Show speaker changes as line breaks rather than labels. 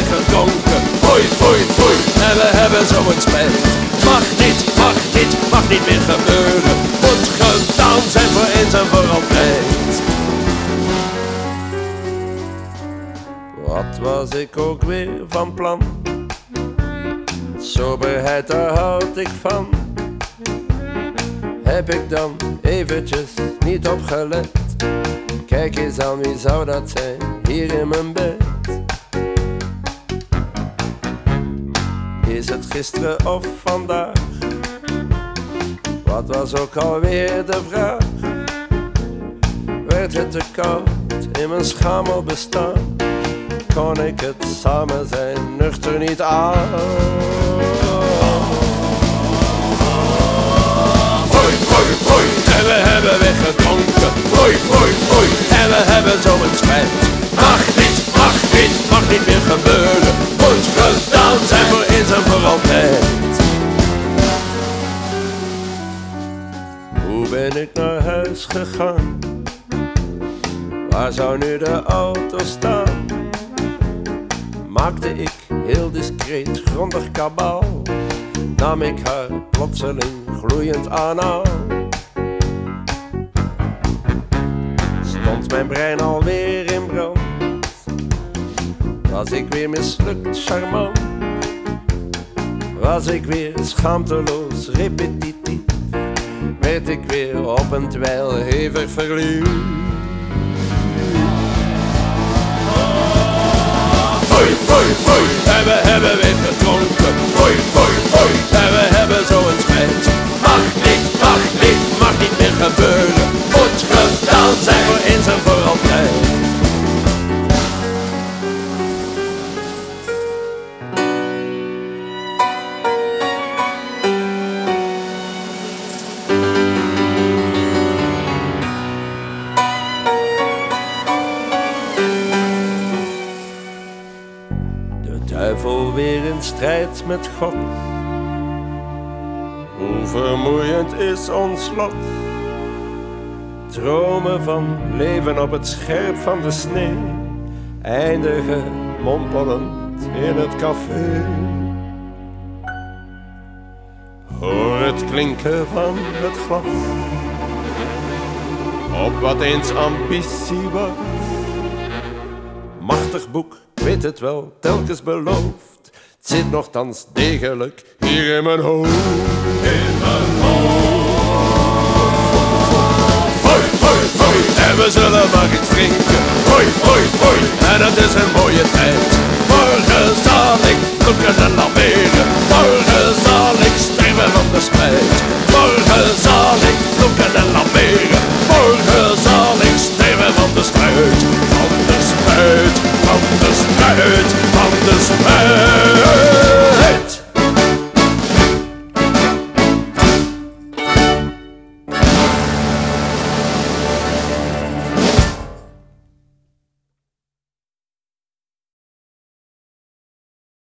weggedronken. Foei, foei, foei, en we hebben zo een spijt. Mag niet, mag niet, mag niet meer gebeuren. Moet gedaan zijn voor eens en voor altijd. Wat was ik ook weer van plan? Soberheid, daar houd ik van. Heb ik dan eventjes niet opgelet? Kijk eens aan, wie zou dat zijn, hier in mijn bed? Is het gisteren of vandaag? Wat was ook alweer de vraag? Werd het te koud in mijn schamel bestaan? Kon ik het samen zijn nuchter niet aan? Foei, foei, foei, en we hebben weggedronken. Foei, foei, foei, en we hebben zo een spijt. Mag niet, mag niet, mag niet meer gebeuren. Moet gedaan zijn voor eens en voor altijd. Hoe ben ik naar huis gegaan? Waar zou nu de auto staan? Maakte ik heel discreet grondig kabaal, nam ik haar plotseling gloeiend aan. Stond mijn brein alweer in brand? Was ik weer mislukt charmant? Was ik weer schaamteloos repetitief? Werd ik weer op een dweil hevig verliefd? Foei, foei, foei, en we hebben weer gedronken. Foei, foei, foei, en we hebben zo een spijt. Mag niet, mag niet, mag niet meer gebeuren. Moet gedaan zijn voor eens en voor altijd. Duivel weer in strijd met God. Hoe vermoeiend is ons lot. Dromen van leven op het scherp van de sneeuw, eindigen mompelend in het café. Hoor het klinken van het glas op wat eens ambitie was. Machtig boek, weet het wel, telkens beloofd. Het zit nochtans degelijk hier in mijn hoofd. In mijn hoofd. Foei, foei, foei, en we zullen maar iets drinken. Foei, foei, foei, en het is een mooie tijd. Morgen zal ik vloeken en